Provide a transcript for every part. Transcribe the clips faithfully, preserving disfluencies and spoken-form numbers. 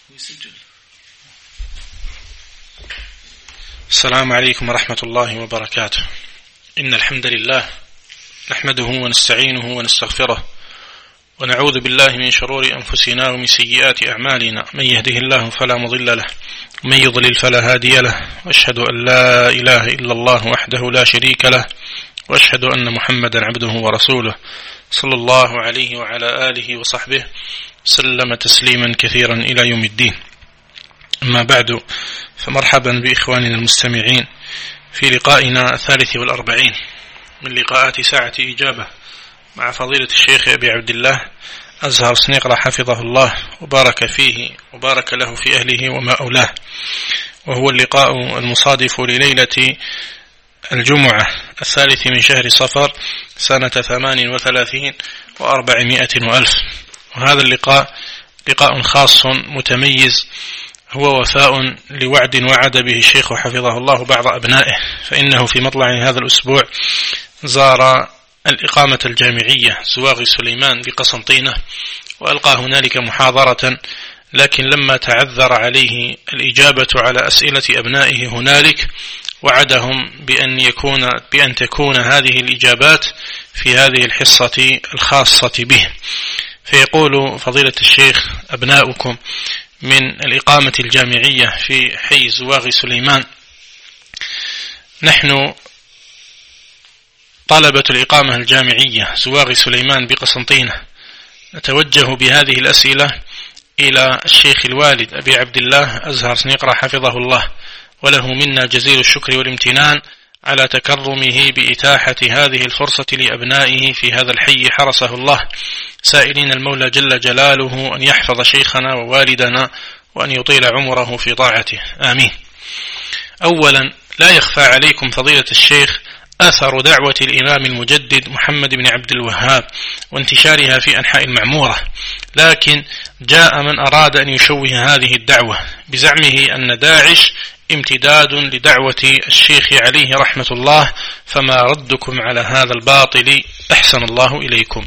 يسجل. السلام عليكم ورحمة الله وبركاته. إن الحمد لله نحمده ونستعينه ونستغفره ونعوذ بالله من شرور أنفسنا ومن سيئات أعمالنا، من يهده الله فلا مضل له ومن يضلل فلا هادي له، وأشهد أن لا إله إلا الله وحده لا شريك له، وأشهد أن محمدا عبده ورسوله صلى الله عليه وعلى آله وصحبه سلم تسليما كثيرا إلى يوم الدين. أما بعد، فمرحبا بإخواننا المستمعين في لقائنا الثالث والأربعين من لقاءات ساعة إجابة مع فضيلة الشيخ أبي عبد الله أزهر سنيقرة حفظه الله وبارك فيه وبارك له في أهله وما أولاه، وهو اللقاء المصادف لليلة الجمعة الثالث من شهر صفر سنة ثمان وثلاثين وأربعمائة وألف. وهذا اللقاء لقاء خاص متميز، هو وفاء لوعد وعد به الشيخ حفظه الله بعض أبنائه، فإنه في مطلع هذا الأسبوع زار الإقامة الجامعية زواغ سليمان بقسنطينة وألقى هنالك محاضرة، لكن لما تعذر عليه الإجابة على أسئلة أبنائه هنالك وعدهم بأن يكون بأن تكون هذه الإجابات في هذه الحصة الخاصة به. فيقول فضيلة الشيخ: أبناؤكم من الإقامة الجامعية في حي زواغ سليمان، نحن طلبة الإقامة الجامعية زواغ سليمان بقسنطينة نتوجه بهذه الأسئلة إلى الشيخ الوالد أبي عبد الله أزهر سنيقرة حفظه الله، وله منا جزيل الشكر والامتنان على تكرمه بإتاحة هذه الفرصة لأبنائه في هذا الحي حرسه الله، سائلين المولى جل جلاله أن يحفظ شيخنا ووالدنا وأن يطيل عمره في طاعته، آمين. أولا، لا يخفى عليكم فضيلة الشيخ أثر دعوة الإمام المجدد محمد بن عبد الوهاب وانتشارها في أنحاء المعمورة، لكن جاء من أراد أن يشوه هذه الدعوة بزعمه أن داعش امتداد لدعوة الشيخ عليه رحمة الله، فما ردكم على هذا الباطل؟ أحسن الله إليكم.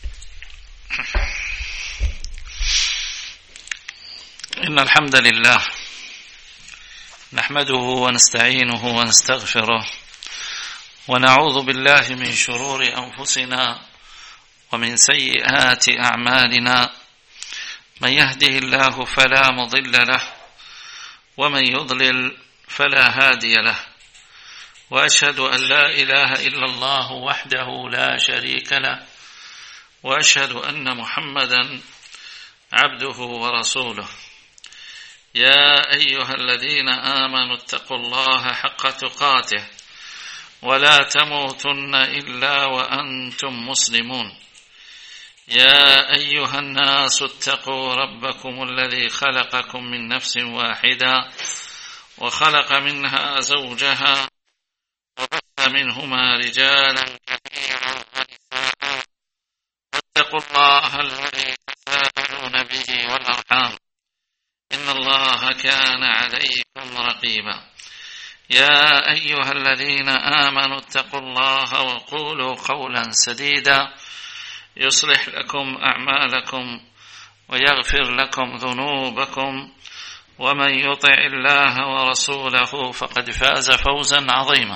إن الحمد لله نحمده ونستعينه ونستغفره ونعوذ بالله من شرور أنفسنا ومن سيئات أعمالنا، من يهده الله فلا مضل له ومن يضلل فلا هادي له، وأشهد أن لا إله إلا الله وحده لا شريك له، وأشهد أن محمدا عبده ورسوله. يا أيها الذين آمنوا اتقوا الله حق تقاته ولا تموتن إلا وأنتم مسلمون. يا أيها الناس اتقوا ربكم الذي خلقكم من نفس واحدة وخلق منها زوجها وبث منهما رجالا كثيرا ونساء، واتقوا الله الذي تساءلون به والأرحام إن الله كان عليكم رقيبا. يا أيها الذين آمنوا اتقوا الله وقولوا قولا سديدا يصلح لكم أعمالكم ويغفر لكم ذنوبكم، ومن يطع الله ورسوله فقد فاز فوزا عظيما.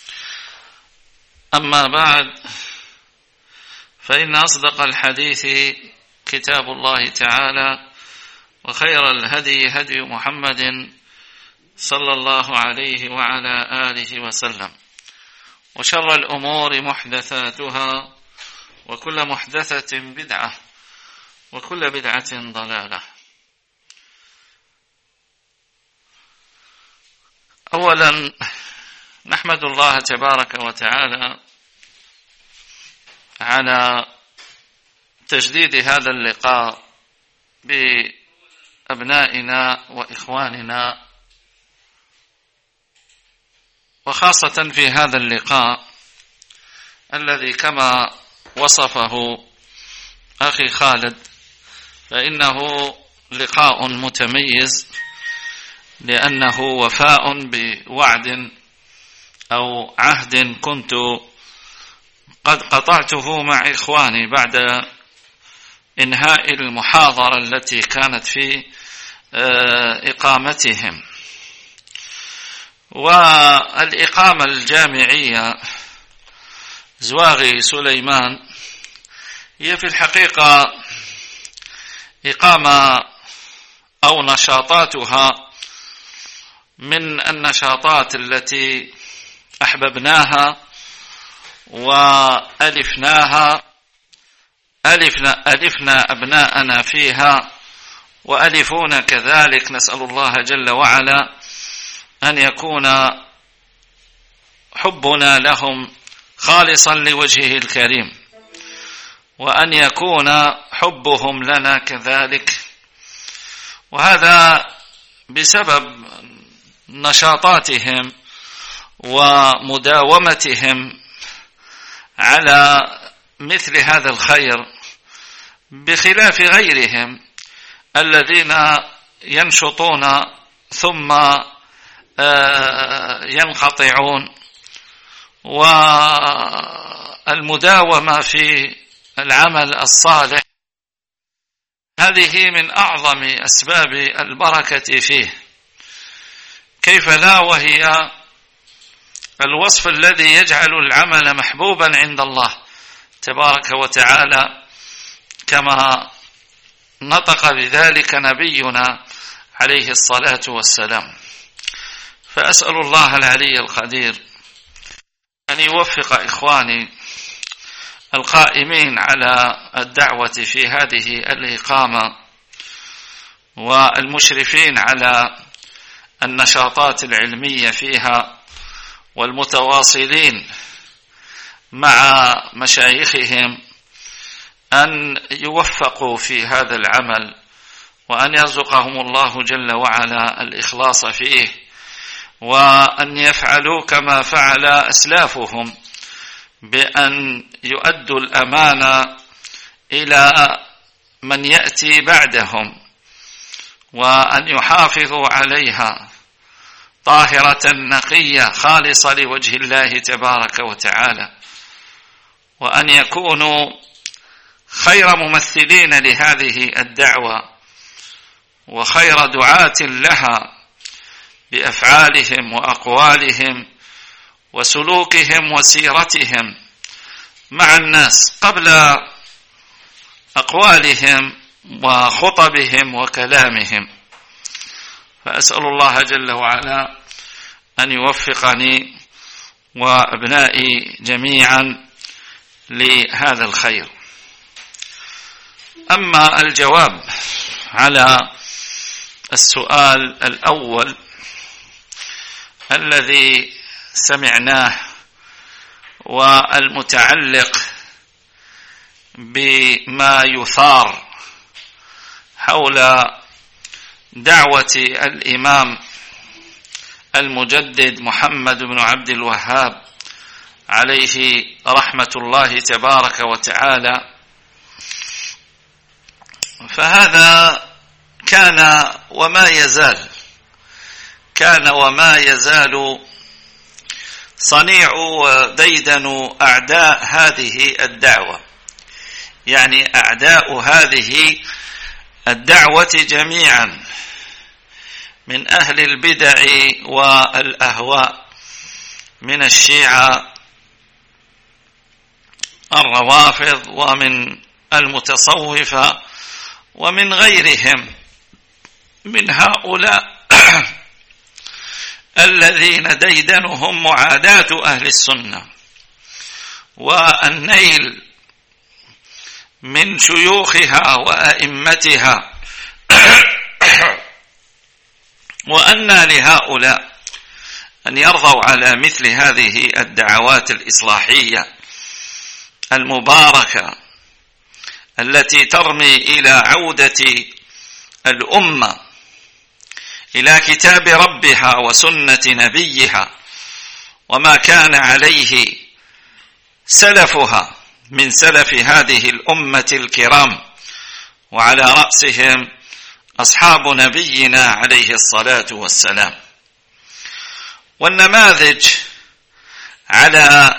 أما بعد، فإن أصدق الحديث كتاب الله تعالى، وخير الهدي هدي محمد صلى الله عليه وعلى آله وسلم، وشر الأمور محدثاتها، وكل محدثة بدعة، وكل بدعة ضلالة. أولا، نحمد الله تبارك وتعالى على تجديد هذا اللقاء بأبنائنا وإخواننا، وخاصة في هذا اللقاء الذي كما وصفه أخي خالد فإنه لقاء متميز، لأنه وفاء بوعد أو عهد كنت قد قطعته مع إخواني بعد إنهاء المحاضرة التي كانت في إقامتهم. والإقامة الجامعية زواغي سليمان هي في الحقيقة إقامة أو نشاطاتها من النشاطات التي أحببناها وألفناها ألفنا, ألفنا أبناءنا فيها وألفونا كذلك. نسأل الله جل وعلا أن يكون حبنا لهم خالصا لوجهه الكريم، وأن يكون حبهم لنا كذلك، وهذا بسبب نشاطاتهم ومداومتهم على مثل هذا الخير، بخلاف غيرهم الذين ينشطون ثم ينقطعون. والمداومة في العمل الصالح هذه من أعظم أسباب البركة فيه، كيف لا وهي الوصف الذي يجعل العمل محبوبا عند الله تبارك وتعالى، كما نطق بذلك نبينا عليه الصلاة والسلام. فأسأل الله العلي القدير أن يوفق إخواني القائمين على الدعوة في هذه الإقامة والمشرفين على النشاطات العلمية فيها والمتواصلين مع مشايخهم أن يوفقوا في هذا العمل، وأن يرزقهم الله جل وعلا الإخلاص فيه، وأن يفعلوا كما فعل أسلافهم بأن يؤدوا الأمانة إلى من يأتي بعدهم، وأن يحافظوا عليها طاهرة نقية خالصة لوجه الله تبارك وتعالى، وأن يكونوا خير ممثلين لهذه الدعوة وخير دعاة لها بأفعالهم وأقوالهم وسلوكهم وسيرتهم مع الناس قبل أقوالهم وخطبهم وكلامهم. فأسأل الله جل وعلا أن يوفقني وأبنائي جميعا لهذا الخير. أما الجواب على السؤال الأول الذي سمعناه والمتعلق بما يثار حول دعوة الإمام المجدد محمد بن عبد الوهاب عليه رحمة الله تبارك وتعالى، فهذا كان وما يزال كان وما يزال صنيع وديدن أعداء هذه الدعوة، يعني أعداء هذه الدعوة جميعا من أهل البدع والأهواء، من الشيعة الروافض ومن المتصوفة ومن غيرهم من هؤلاء الذين ديدنهم معاداة أهل السنة والنيل من شيوخها وأئمتها. وأن لهؤلاء أن يرضوا على مثل هذه الدعوات الإصلاحية المباركة التي ترمي إلى عودة الأمة إلى كتاب ربها وسنة نبيها وما كان عليه سلفها من سلف هذه الأمة الكرام، وعلى رأسهم أصحاب نبينا عليه الصلاة والسلام. والنماذج على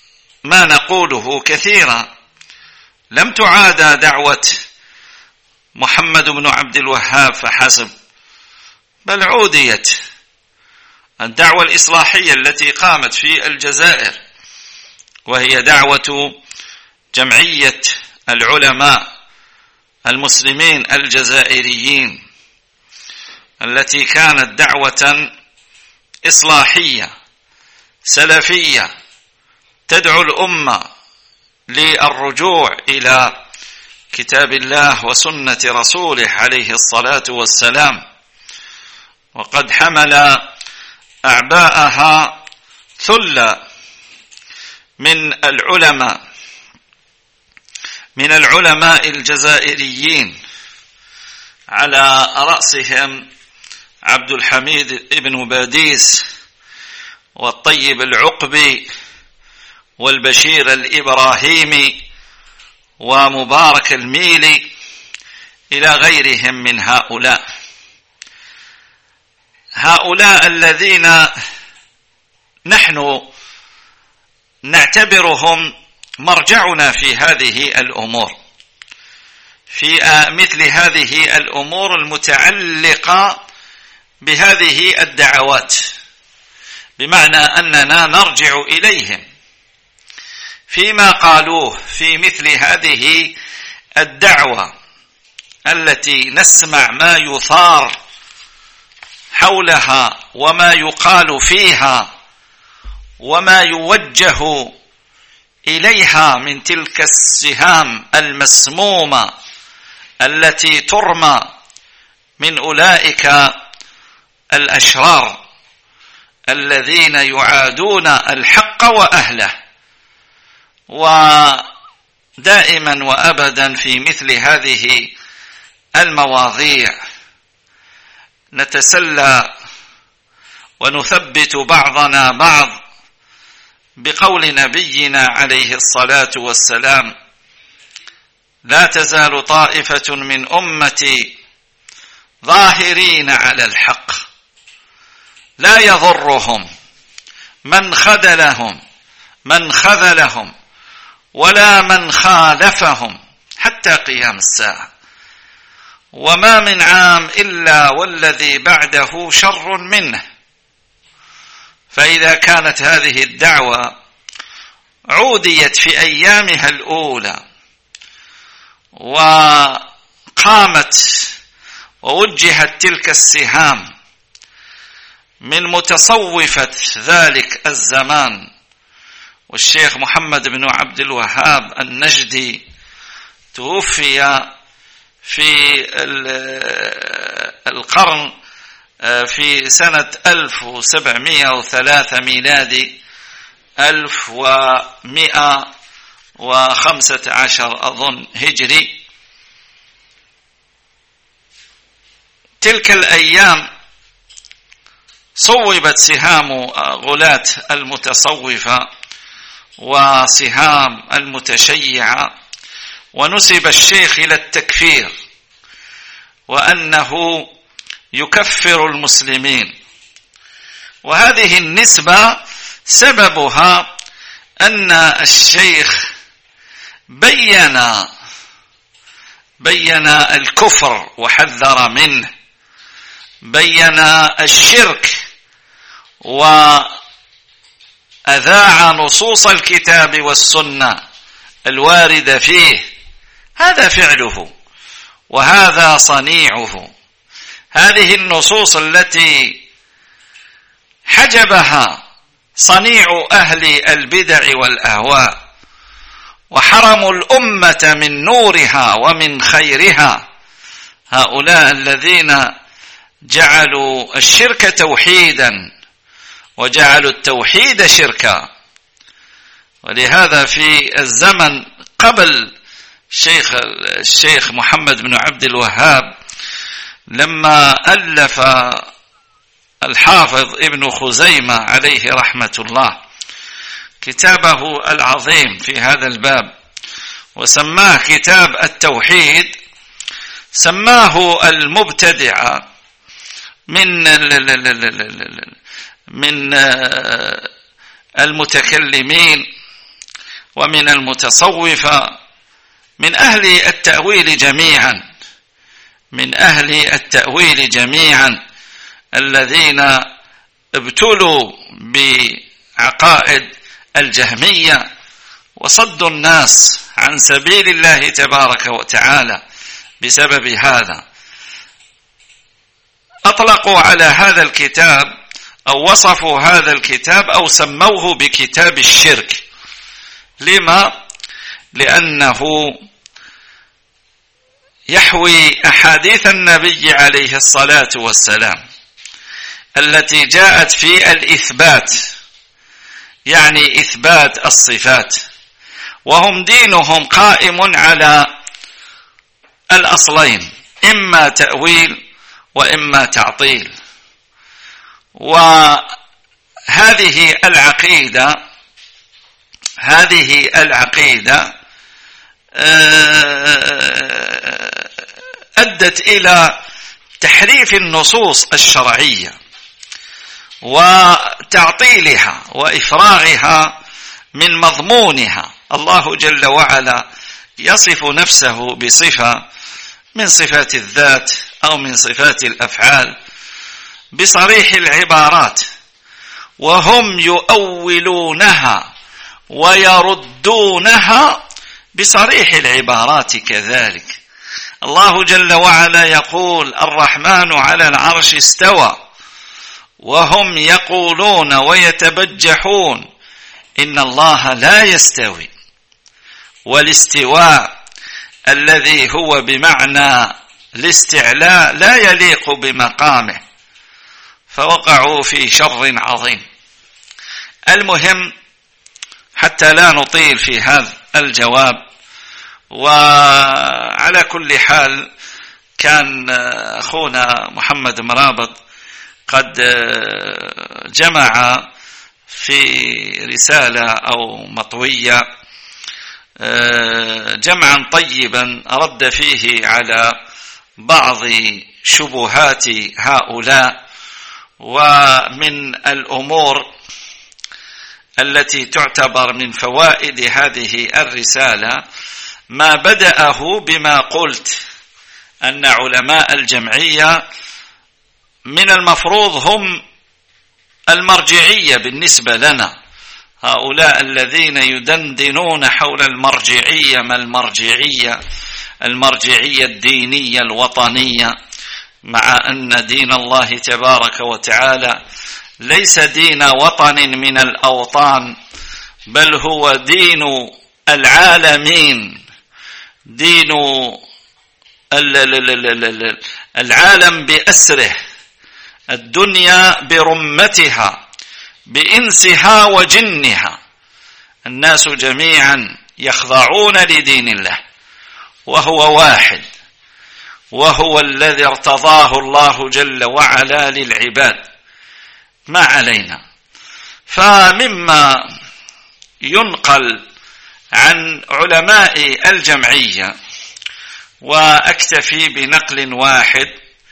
ما نقوله كثيرا، لم تعادى دعوة محمد بن عبد الوهاب فحسب، بل عوديت الدعوة الإصلاحية التي قامت في الجزائر، وهي دعوة جمعية العلماء المسلمين الجزائريين، التي كانت دعوة إصلاحية سلفية تدعو الأمة للرجوع إلى كتاب الله وسنة رسوله عليه الصلاة والسلام. وقد حمل أعباءها ثلة من العلماء من العلماء الجزائريين، على رأسهم عبد الحميد ابن باديس والطيب العقبي والبشير الإبراهيمي ومبارك الميلي إلى غيرهم من هؤلاء هؤلاء الذين نحن نعتبرهم مرجعنا في هذه الأمور، في مثل هذه الأمور المتعلقة بهذه الدعوات، بمعنى أننا نرجع إليهم فيما قالوه في مثل هذه الدعوة التي نسمع ما يثار حولها وما يقال فيها وما يوجه إليها من تلك السهام المسمومة التي ترمى من أولئك الأشرار الذين يعادون الحق وأهله. ودائما وأبدا في مثل هذه المواضيع نتسلى ونثبت بعضنا بعض بقول نبينا عليه الصلاة والسلام: لا تزال طائفة من أمتي ظاهرين على الحق لا يضرهم من خذلهم من خذلهم ولا من خالفهم حتى قيام الساعة، وما من عام إلا والذي بعده شر منه. فإذا كانت هذه الدعوة عوديت في أيامها الأولى وقامت ووجهت تلك السهام من متصوفة ذلك الزمان، والشيخ محمد بن عبد الوهاب النجدي توفي في القرن في سنة ألف وسبعمائة وثلاثة ميلادي، ألف ومائة وخمسة عشر أظن هجري. تلك الأيام صوبت سهام غلاة المتصوفة وسهام المتشيعة، ونسب الشيخ إلى التكفير وأنه يكفر المسلمين. وهذه النسبة سببها أن الشيخ بين بين الكفر وحذر منه، بين الشرك وأذاع نصوص الكتاب والسنة الواردة فيه. هذا فعله وهذا صنيعه. هذه النصوص التي حجبها صنيع أهل البدع والأهواء وحرموا الأمة من نورها ومن خيرها، هؤلاء الذين جعلوا الشرك توحيدا وجعلوا التوحيد شركا. ولهذا في الزمن قبل الشيخ الشيخ محمد بن عبد الوهاب، لما ألف الحافظ ابن خزيمة عليه رحمة الله كتابه العظيم في هذا الباب وسماه كتاب التوحيد، سماه المبتدع من من المتكلمين ومن المتصوفة من أهل التأويل جميعا، من أهل التأويل جميعا الذين ابتلوا بعقائد الجهمية وصدوا الناس عن سبيل الله تبارك وتعالى بسبب هذا. أطلقوا على هذا الكتاب أو وصفوا هذا الكتاب أو سموه بكتاب الشرك. لما؟ لأنه يحوي أحاديث النبي عليه الصلاة والسلام التي جاءت في الإثبات، يعني إثبات الصفات، وهم دينهم قائم على الأصلين، إما تأويل وإما تعطيل. وهذه العقيدة هذه العقيدة أدت إلى تحريف النصوص الشرعية وتعطيلها وإفراغها من مضمونها. الله جل وعلا يصف نفسه بصفة من صفات الذات أو من صفات الأفعال بصريح العبارات، وهم يؤولونها ويردونها بصريح العبارات كذلك. الله جل وعلا يقول: الرحمن على العرش استوى، وهم يقولون ويتبجحون إن الله لا يستوي. والاستواء الذي هو بمعنى الاستعلاء لا يليق بمقامه، فوقعوا في شر عظيم. المهم، حتى لا نطيل في هذا الجواب، وعلى كل حال كان أخونا محمد مرابط قد جمع في رسالة أو مطوية جمعا طيبا رد فيه على بعض شبهات هؤلاء. ومن الأمور التي تعتبر من فوائد هذه الرسالة ما بدأه بما قلت أن علماء الجمعية من المفروض هم المرجعية بالنسبة لنا. هؤلاء الذين يدندنون حول المرجعية، ما المرجعية؟ المرجعية الدينية الوطنية، مع أن دين الله تبارك وتعالى ليس دين وطن من الأوطان، بل هو دين العالمين، دين العالم بأسره، الدنيا برمتها بإنسها وجنها. الناس جميعا يخضعون لدين الله، وهو واحد، وهو الذي ارتضاه الله جل وعلا للعباد، ما علينا. فمما ينقل عن علماء الجمعية، وأكتفي بنقل واحد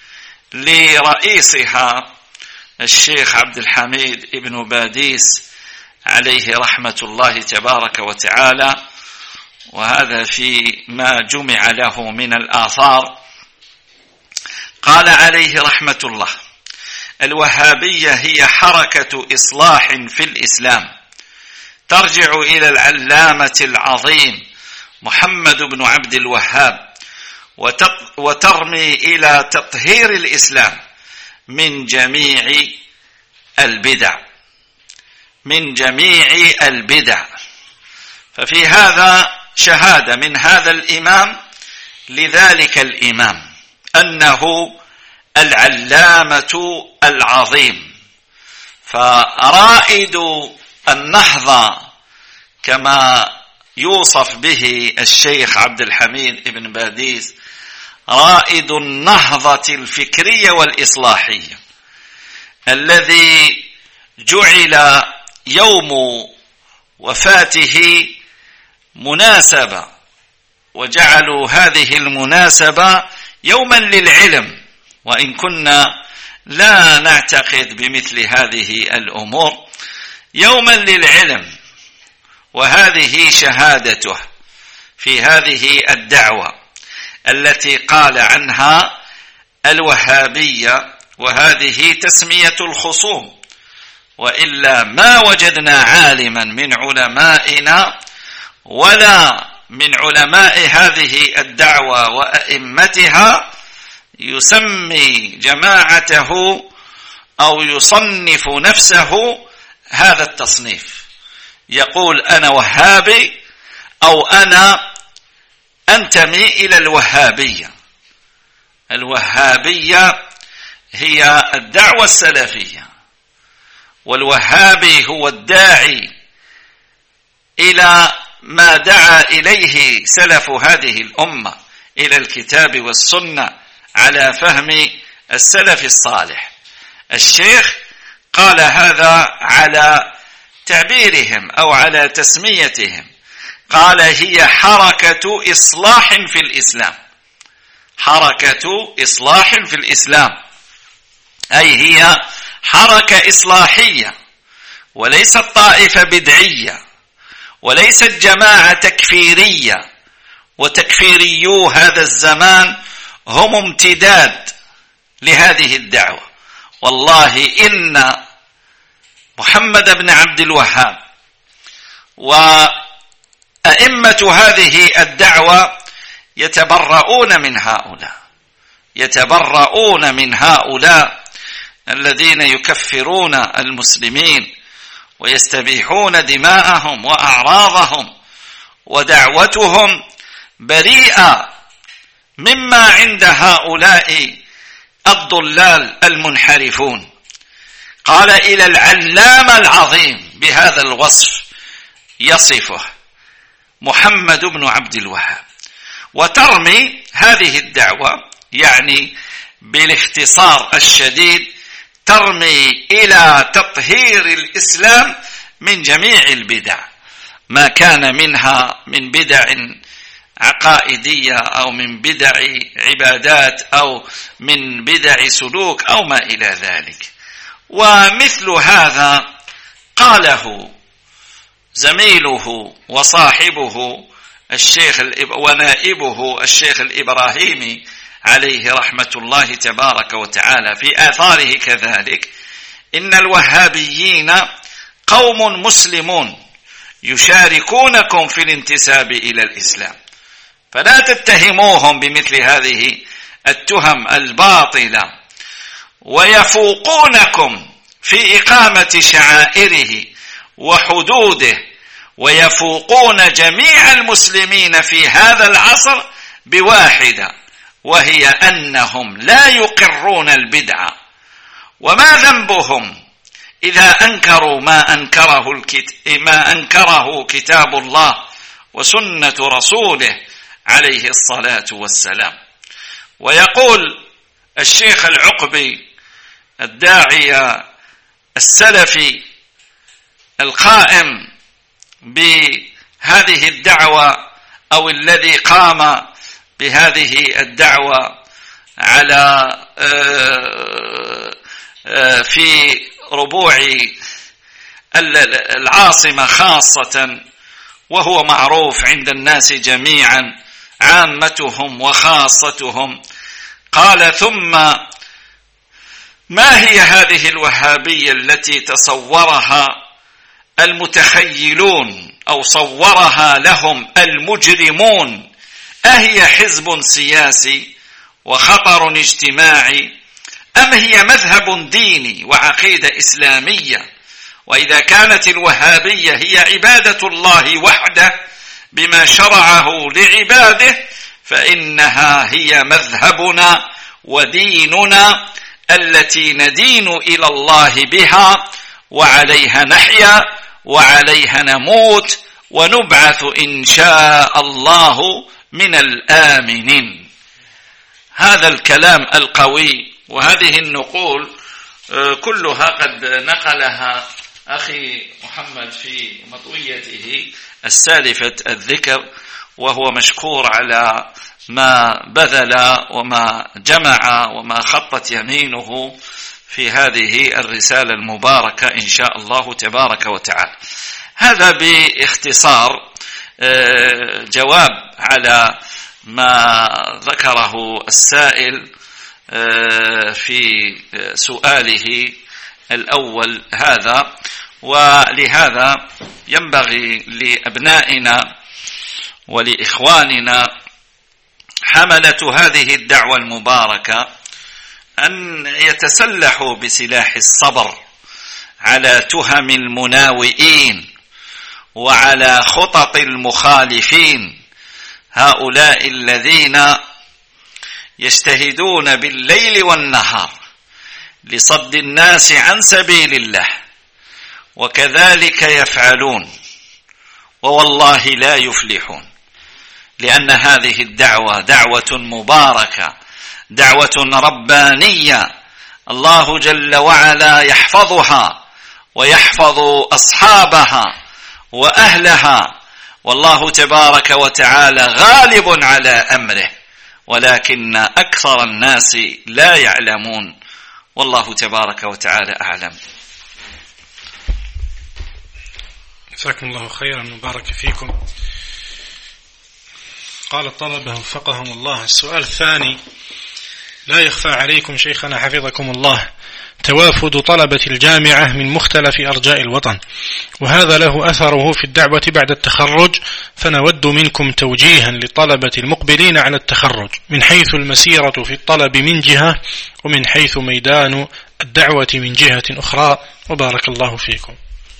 لرئيسها الشيخ عبد الحميد ابن باديس عليه رحمة الله تبارك وتعالى، وهذا في ما جمع له من الآثار. قال عليه رحمة الله: الوهابية هي حركة إصلاح في الإسلام ترجع إلى العلامة العظيم محمد بن عبد الوهاب، وترمي إلى تطهير الإسلام من جميع البدع من جميع البدع. ففي هذا شهادة من هذا الإمام لذلك الإمام أنه العلامة العظيم. فرائد النهضة كما يوصف به الشيخ عبد الحميد ابن باديس، رائد النهضة الفكرية والإصلاحية، الذي جعل يوم وفاته مناسبة، وجعلوا هذه المناسبة يوما للعلم، وإن كنا لا نعتقد بمثل هذه الأمور، يوما للعلم. وهذه شهادته في هذه الدعوة التي قال عنها الوهابية، وهذه تسمية الخصوم، وإلا ما وجدنا عالما من علمائنا ولا من علماء هذه الدعوة وأئمتها يسمي جماعته أو يصنف نفسه هذا التصنيف، يقول أنا وهابي أو أنا أنتمي إلى الوهابية. الوهابية هي الدعوة السلفية، والوهابي هو الداعي إلى ما دعا إليه سلف هذه الأمة، إلى الكتاب والسنة على فهم السلف الصالح. الشيخ قال هذا على تعبيرهم أو على تسميتهم، قال هي حركة إصلاح في الإسلام، حركة إصلاح في الإسلام، أي هي حركة إصلاحية، وليست طائفة بدعية، وليست جماعة تكفيرية. وتكفيريو هذا الزمان هم امتداد لهذه الدعوة. والله إن محمد بن عبد الوهاب وأئمة هذه الدعوة يتبرؤون من هؤلاء، يتبرؤون من هؤلاء الذين يكفرون المسلمين ويستبيحون دماءهم وأعراضهم، ودعوتهم بريئة مما عند هؤلاء الضلال المنحرفون. قال إلى العلامة العظيم بهذا الوصف يصفه محمد بن عبد الوهاب. وترمي هذه الدعوة يعني بالاختصار الشديد ترمي إلى تطهير الإسلام من جميع البدع، ما كان منها من بدع عقائدية أو من بدع عبادات أو من بدع سلوك أو ما إلى ذلك. ومثل هذا قاله زميله وصاحبه الشيخ ونائبه الشيخ الإبراهيمي عليه رحمة الله تبارك وتعالى في آثاره كذلك: إن الوهابيين قوم مسلمون يشاركونكم في الانتساب إلى الإسلام، فلا تتهموهم بمثل هذه التهم الباطلة، ويفوقونكم في إقامة شعائره وحدوده، ويفوقون جميع المسلمين في هذا العصر بواحدة، وهي أنهم لا يقرون البدعة. وما ذنبهم إذا أنكروا ما أنكره, الكت... ما أنكره كتاب الله وسنة رسوله عليه الصلاة والسلام. ويقول الشيخ العقبي الداعية السلفي القائم بهذه الدعوة أو الذي قام بهذه الدعوة على في ربوع العاصمة خاصة، وهو معروف عند الناس جميعا عامتهم وخاصتهم، قال: ثم ما هي هذه الوهابية التي تصورها المتخيلون أو صورها لهم المجرمون؟ أهي حزب سياسي وخطر اجتماعي، أم هي مذهب ديني وعقيدة إسلامية؟ وإذا كانت الوهابية هي عبادة الله وحده بما شرعه لعباده، فإنها هي مذهبنا وديننا التي ندين إلى الله بها، وعليها نحيا وعليها نموت ونبعث إن شاء الله من الآمنين. هذا الكلام القوي وهذه النقول كلها قد نقلها أخي محمد في مطويته السالفة الذكر، وهو مشكور على ما بذل وما جمع وما خطت يمينه في هذه الرسالة المباركة إن شاء الله تبارك وتعالى. هذا باختصار جواب على ما ذكره السائل في سؤاله الأول هذا. ولهذا ينبغي لأبنائنا ولإخواننا حملة هذه الدعوة المباركة أن يتسلحوا بسلاح الصبر على تهم المناوئين وعلى خطط المخالفين، هؤلاء الذين يجتهدون بالليل والنهار لصد الناس عن سبيل الله، وكذلك يفعلون ووالله لا يفلحون، لأن هذه الدعوة دعوة مباركة، دعوة ربانية، الله جل وعلا يحفظها ويحفظ أصحابها وأهلها، والله تبارك وتعالى غالب على أمره، ولكن أكثر الناس لا يعلمون، والله تبارك وتعالى أعلم. جزاكم الله خيرا وبارك فيكم. قال الطلبة وفقهم الله: السؤال الثاني: لا يخفى عليكم شيخنا حفظكم الله توافد طلبة الجامعة من مختلف أرجاء الوطن، وهذا له أثره في الدعوة بعد التخرج، فنود منكم توجيها للطلبة المقبلين على التخرج من حيث المسيرة في الطلب من جهة، ومن حيث ميدان الدعوة من جهة أخرى، وبارك الله فيكم.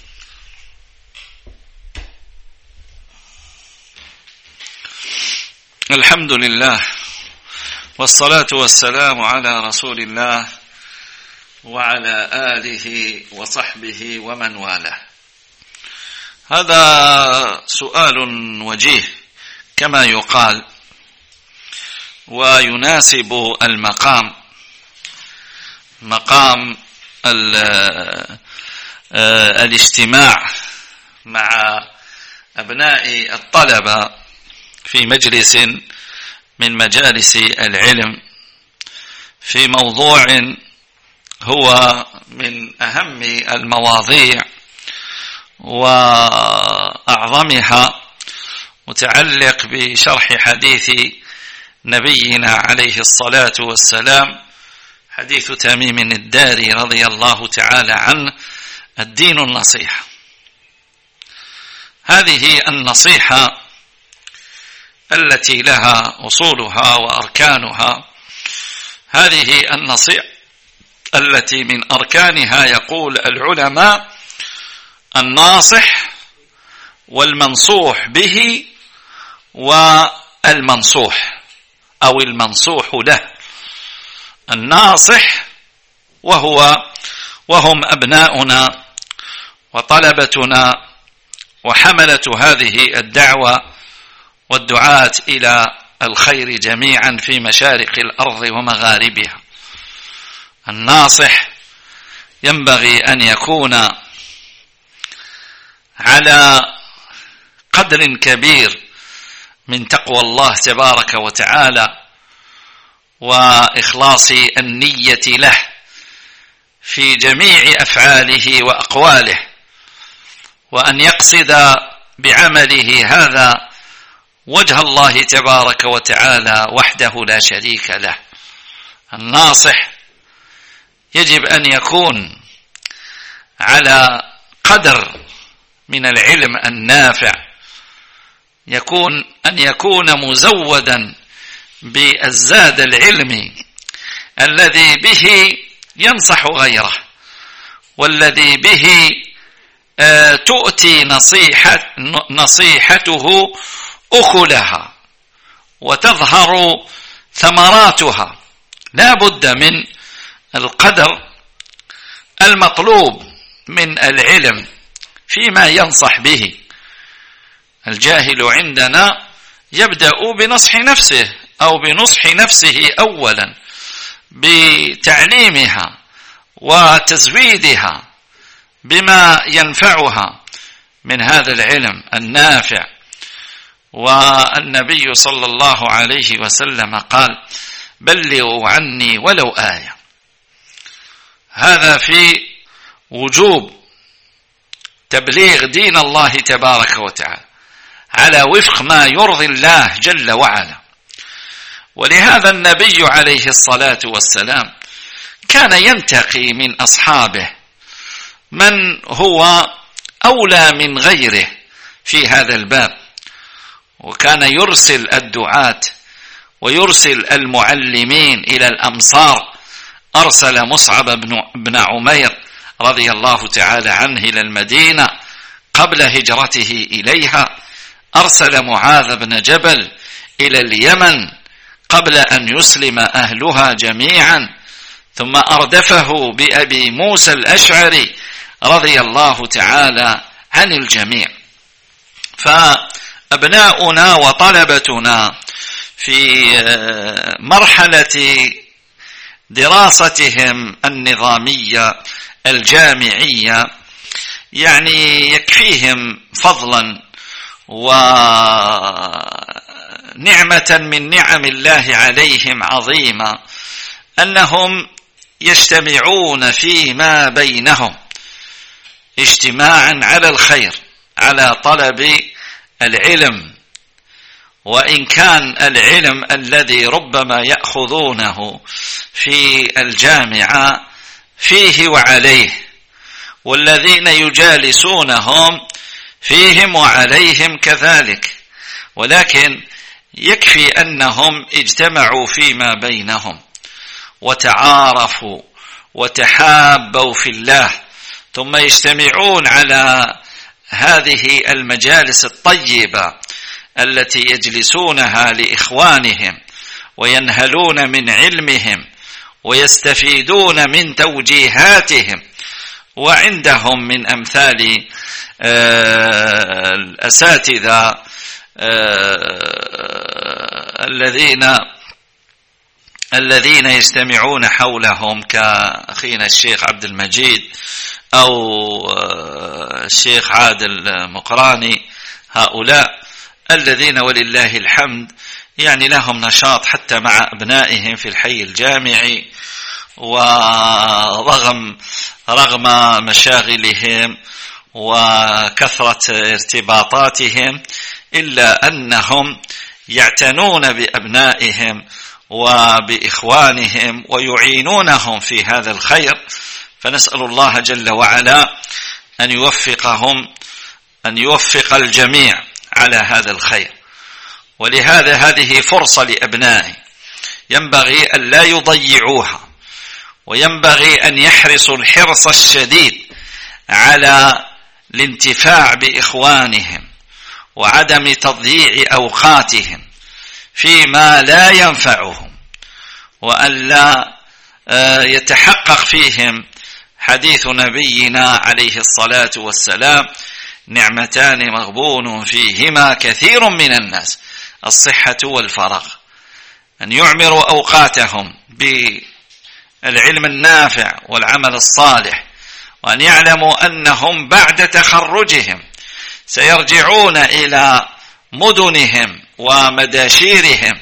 الحمد لله والصلاة والسلام على رسول الله وعلى آله وصحبه ومن والاه. هذا سؤال وجيه كما يقال، ويناسب المقام، مقام الاجتماع مع أبناء الطلبة في مجلس من مجالس العلم في موضوع هو من أهم المواضيع وأعظمها، متعلق بشرح حديث نبينا عليه الصلاة والسلام، حديث تميم الداري رضي الله تعالى عنه: الدين النصيحة. هذه النصيحة التي لها أصولها وأركانها، هذه النصيحة التي من أركانها يقول العلماء: الناصح والمنصوح به والمنصوح أو المنصوح له. الناصح وهو وهم أبناؤنا وطلبتنا وحملة هذه الدعوة والدعاة إلى الخير جميعا في مشارق الأرض ومغاربها. الناصح ينبغي أن يكون على قدر كبير من تقوى الله تبارك وتعالى وإخلاص النية له في جميع أفعاله وأقواله، وأن يقصد بعمله هذا وجه الله تبارك وتعالى وحده لا شريك له. الناصح يجب أن يكون على قدر من العلم النافع، يكون أن يكون مزودا بالزاد العلمي الذي به ينصح غيره، والذي به تؤتي نصيحة نصيحته أكلها وتظهر ثمراتها. لا بد من القدر المطلوب من العلم فيما ينصح به. الجاهل عندنا يبدأ بنصح نفسه أو بنصح نفسه أولا، بتعليمها وتزويدها بما ينفعها من هذا العلم النافع. والنبي صلى الله عليه وسلم قال: بلغوا عني ولو آية. هذا في وجوب تبليغ دين الله تبارك وتعالى على وفق ما يرضي الله جل وعلا. ولهذا النبي عليه الصلاة والسلام كان ينتقي من أصحابه من هو أولى من غيره في هذا الباب، وكان يرسل الدعاة ويرسل المعلمين إلى الأمصار. أرسل مصعب بن عمير رضي الله تعالى عنه إلى المدينة قبل هجرته إليها، أرسل معاذ بن جبل إلى اليمن قبل أن يسلم أهلها جميعا، ثم أردفه بأبي موسى الأشعري رضي الله تعالى عن الجميع. فأبناؤنا وطلبتنا في مرحلة دراستهم النظامية الجامعية يعني يكفيهم فضلا ونعمة من نعم الله عليهم عظيمة أنهم يجتمعون فيما بينهم اجتماعا على الخير، على طلب العلم، وإن كان العلم الذي ربما يأخذونه في الجامعة فيه وعليه، والذين يجالسونهم فيهم وعليهم كذلك، ولكن يكفي أنهم اجتمعوا فيما بينهم وتعارفوا وتحابوا في الله، ثم يجتمعون على هذه المجالس الطيبة التي يجلسونها لإخوانهم وينهلون من علمهم ويستفيدون من توجيهاتهم، وعندهم من أمثال الأساتذة الذين الذين يجتمعون حولهم كأخينا الشيخ عبد المجيد أو الشيخ عادل مقراني، هؤلاء الذين ولله الحمد يعني لهم نشاط حتى مع أبنائهم في الحي الجامعي، ورغم رغم مشاغلهم وكثرة ارتباطاتهم إلا أنهم يعتنون بأبنائهم وبإخوانهم ويعينونهم في هذا الخير. فنسأل الله جل وعلا أن يوفقهم أن يوفق الجميع على هذا الخير. ولهذا هذه فرصة لأبنائي ينبغي أن لا يضيعوها، وينبغي أن يحرصوا الحرص الشديد على الانتفاع بإخوانهم وعدم تضييع أوقاتهم فيما لا ينفعهم، وأن لا يتحقق فيهم حديث نبينا عليه الصلاة والسلام: نعمتان مغبون فيهما كثير من الناس، الصحة والفراغ. أن يعمروا أوقاتهم بالعلم النافع والعمل الصالح، وأن يعلموا أنهم بعد تخرجهم سيرجعون إلى مدنهم ومداشيرهم،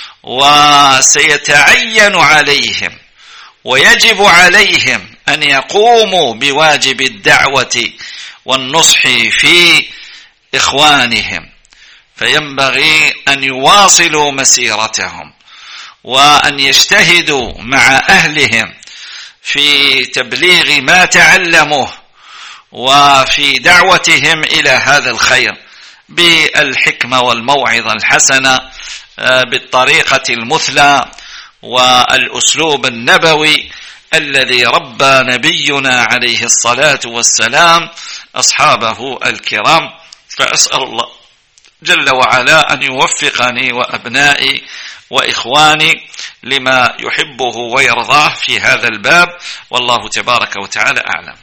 وسيتعين عليهم ويجب عليهم أن يقوموا بواجب الدعوة والنصح في إخوانهم، فينبغي أن يواصلوا مسيرتهم وأن يجتهدوا مع أهلهم في تبليغ ما تعلموه وفي دعوتهم إلى هذا الخير بالحكمة والموعظة الحسنة، بالطريقة المثلى والأسلوب النبوي الذي ربى نبينا عليه الصلاة والسلام أصحابه الكرام. فأسأل الله جل وعلا أن يوفقني وأبنائي وإخواني لما يحبه ويرضاه في هذا الباب، والله تبارك وتعالى أعلم.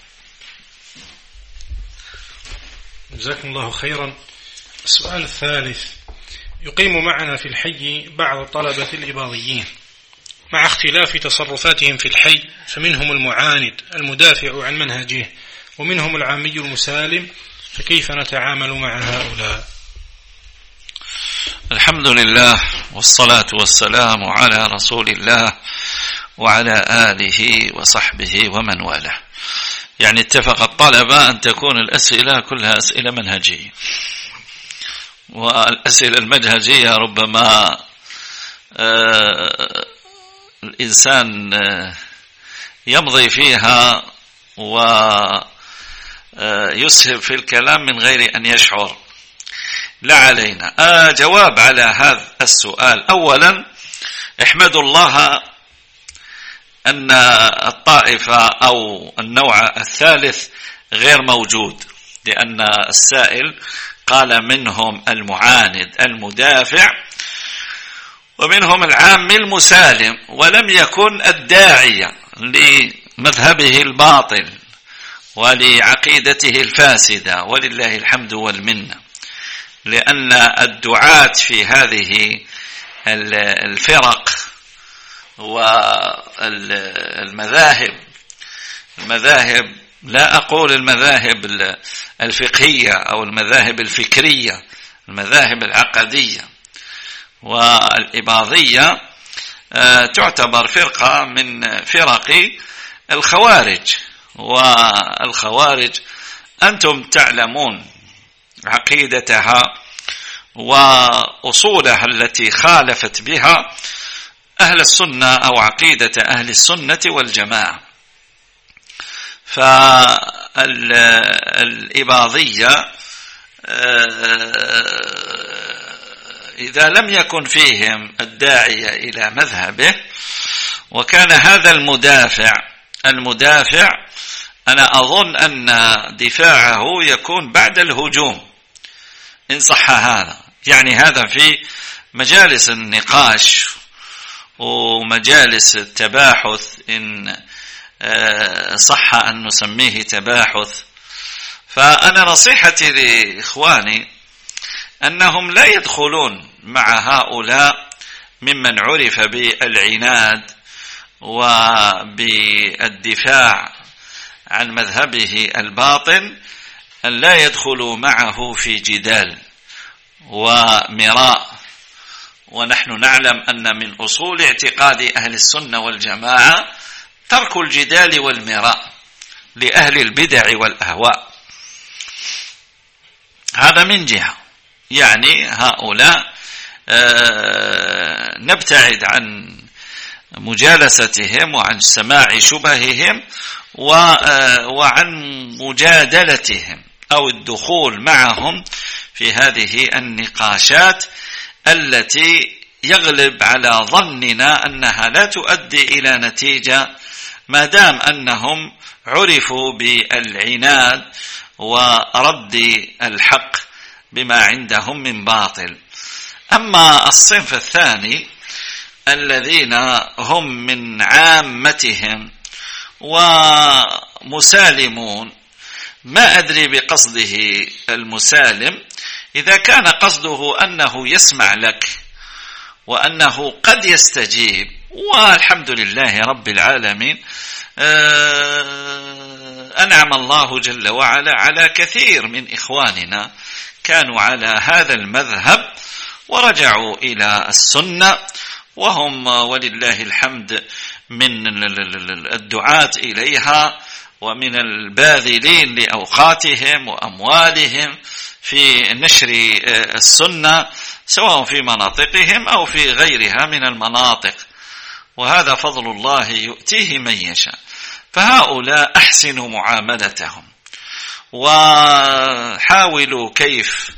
جزاكم الله خيرا. السؤال الثالث: يقيم معنا في الحي بعض طلبة الإباضيين مع اختلاف تصرفاتهم في الحي، فمنهم المعاند المدافع عن منهجه، ومنهم العامي المسالم، فكيف نتعامل مع هؤلاء؟ الحمد لله والصلاة والسلام على رسول الله وعلى آله وصحبه ومن والاه. يعني اتفق الطلبة أن تكون الأسئلة كلها أسئلة منهجية، والأسئلة المنهجية ربما الإنسان يمضي فيها ويسهب في الكلام من غير أن يشعر. لا علينا. آه جواب على هذا السؤال: أولا احمدوا الله أن الطائفة أو النوع الثالث غير موجود، لأن السائل قال منهم المعاند المدافع ومنهم العام المسالم، ولم يكن الداعية لمذهبه الباطل ولعقيدته الفاسدة، ولله الحمد والمنة. لأن الدعاة في هذه الفرق والمذاهب، المذاهب لا أقول المذاهب الفقهية أو المذاهب الفكرية، المذاهب العقدية والإباضية تعتبر فرقة من فرق الخوارج. والخوارج أنتم تعلمون عقيدتها وأصولها التي خالفت بها أهل السنة أو عقيدة أهل السنة والجماعة. فالإباضية إذا لم يكن فيهم الداعية إلى مذهبه، وكان هذا المدافع المدافع أنا أظن أن دفاعه يكون بعد الهجوم إن صح هذا، يعني هذا في مجالس النقاش ومجالس التباحث إن صح أن نسميه تباحث. فأنا نصيحتي لإخواني أنهم لا يدخلون مع هؤلاء ممن عرف بالعناد وبالدفاع عن مذهبه الباطن، أن لا يدخلوا معه في جدال ومراء. ونحن نعلم أن من أصول اعتقاد أهل السنة والجماعة ترك الجدال والمراء لأهل البدع والأهواء. هذا من جهة، يعني هؤلاء نبتعد عن مجالستهم وعن سماع شبههم وعن مجادلتهم أو الدخول معهم في هذه النقاشات التي يغلب على ظننا أنها لا تؤدي إلى نتيجة، ما دام أنهم عرفوا بالعناد ورد الحق بما عندهم من باطل. أما الصنف الثاني الذين هم من عامتهم ومسالمون، ما أدري بقصده المسالم، إذا كان قصده أنه يسمع لك وأنه قد يستجيب، والحمد لله رب العالمين أنعم الله جل وعلا على كثير من إخواننا كانوا على هذا المذهب ورجعوا إلى السنة، وهم ولله الحمد من الدعاة إليها ومن الباذلين لأوقاتهم وأموالهم في نشر السنة، سواء في مناطقهم أو في غيرها من المناطق، وهذا فضل الله يؤتيه من يشاء. فهؤلاء أحسنوا معاملتهم وحاولوا كيف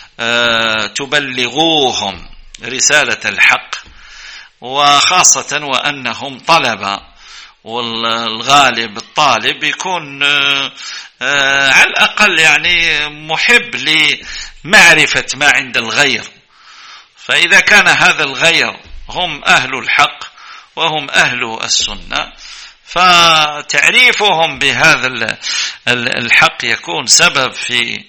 تبلغوهم رسالة الحق، وخاصة وأنهم طلبة، والغالب الطالب يكون على الأقل يعني محب لمعرفة ما عند الغير. فإذا كان هذا الغير هم أهل الحق وهم أهل السنة، فتعريفهم بهذا الحق يكون سبب في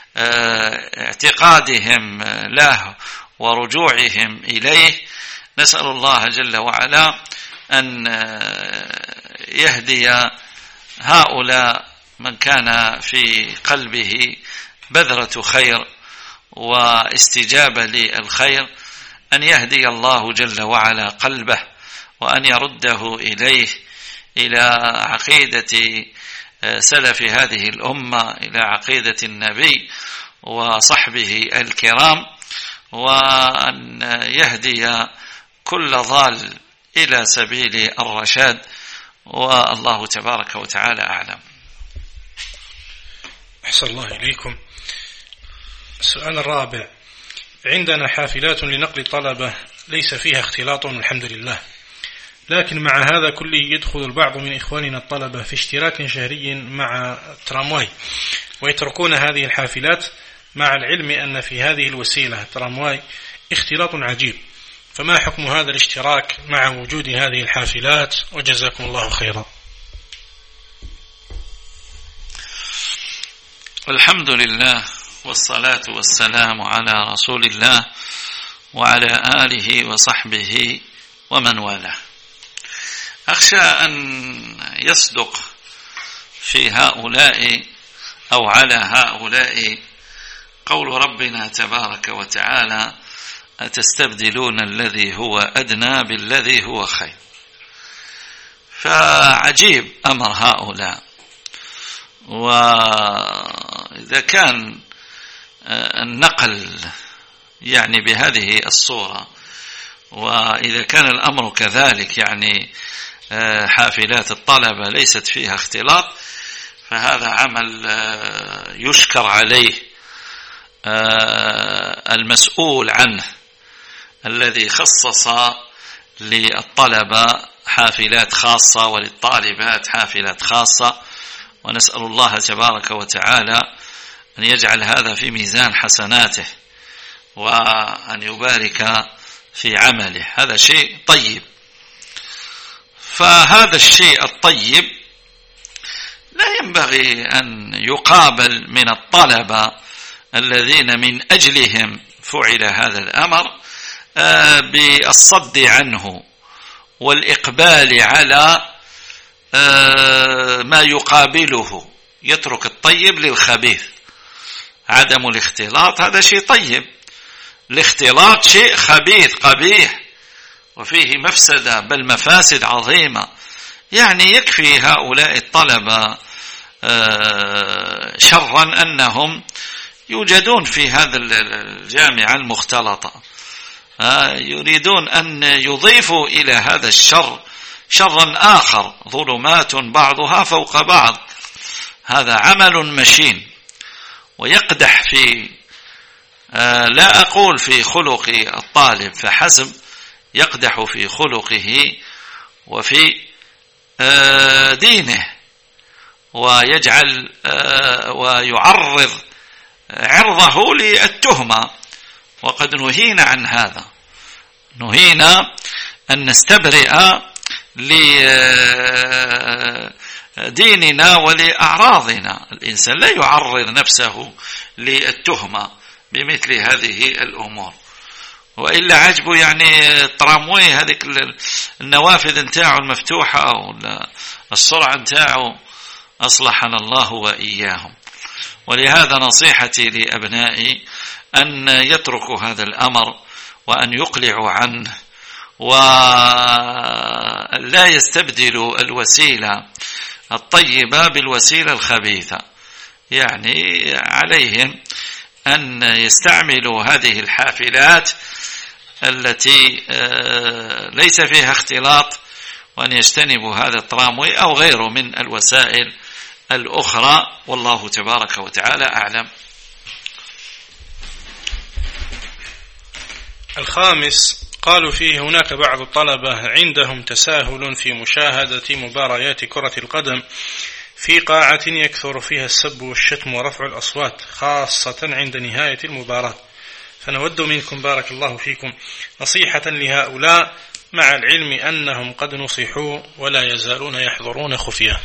اعتقادهم له ورجوعهم إليه. نسأل الله جل وعلا أن يهدي هؤلاء من كان في قلبه بذرة خير واستجابة للخير، أن يهدي الله جل وعلا قلبه وأن يرده إليه إلى عقيدة سلف هذه الأمة، إلى عقيدة النبي وصحبه الكرام، وأن يهدي كل ضال إلى سبيل الرشاد، والله تبارك وتعالى أعلم. أحسن الله إليكم. السؤال الرابع: عندنا حافلات لنقل الطلبة ليس فيها اختلاط والحمد لله، لكن مع هذا كله يدخل البعض من إخواننا الطلبة في اشتراك شهري مع ترامواي ويتركون هذه الحافلات، مع العلم أن في هذه الوسيلة الترامواي اختلاط عجيب، فما حكم هذا الاشتراك مع وجود هذه الحافلات؟ وجزاكم الله خيرا. الحمد لله والصلاة والسلام على رسول الله وعلى آله وصحبه ومن والاه. أخشى أن يصدق في هؤلاء أو على هؤلاء قول ربنا تبارك وتعالى: أتستبدلون الذي هو أدنى بالذي هو خير. فعجيب أمر هؤلاء. وإذا كان النقل يعني بهذه الصورة، وإذا كان الأمر كذلك يعني حافلات الطلبة ليست فيها اختلاط، فهذا عمل يشكر عليه المسؤول عنه الذي خصص للطلبة حافلات خاصة وللطالبات حافلات خاصة. ونسأل الله تبارك وتعالى أن يجعل هذا في ميزان حسناته وأن يبارك في عمله. هذا شيء طيب. فهذا الشيء الطيب لا ينبغي أن يقابل من الطلبة الذين من أجلهم فعل هذا الأمر بالصد عنه والإقبال على ما يقابله. يترك الطيب للخبيث. عدم الاختلاط هذا شيء طيب، الاختلاط شيء خبيث قبيح وفيه مفسدة بل مفاسد عظيمة. يعني يكفي هؤلاء الطلبة شرا أنهم يوجدون في هذا الجامعة المختلطة، يريدون أن يضيفوا إلى هذا الشر شرا آخر، ظلمات بعضها فوق بعض. هذا عمل مشين ويقدح في لا أقول في خلق الطالب فحسب، يقدح في خلقه وفي دينه، ويجعل ويعرض عرضه للتهمة. وقد نهينا عن هذا، نهينا أن نستبرئ لديننا ولأعراضنا. الإنسان لا يعرض نفسه للتهمة بمثل هذه الأمور، وإلا عجبه يعني التراموي هذه النوافذ نتاعه المفتوحة أو السرعة نتاعه، أصلحنا الله وإياهم. ولهذا نصيحتي لأبنائي أن يتركوا هذا الأمر وأن يقلعوا عنه، ولا يستبدلوا الوسيلة الطيبة بالوسيلة الخبيثة. يعني عليهم أن يستعملوا هذه الحافلات التي ليس فيها اختلاط، وأن يجتنبوا هذا التراموي أو غيره من الوسائل الأخرى، والله تبارك وتعالى أعلم. الخامس: قالوا فيه هناك بعض الطلبة عندهم تساهل في مشاهدة مباريات كرة القدم في قاعة يكثر فيها السب والشتم ورفع الأصوات، خاصة عند نهاية المباراة، فنود منكم بارك الله فيكم نصيحة لهؤلاء، مع العلم أنهم قد نصحوا ولا يزالون يحضرون خفية.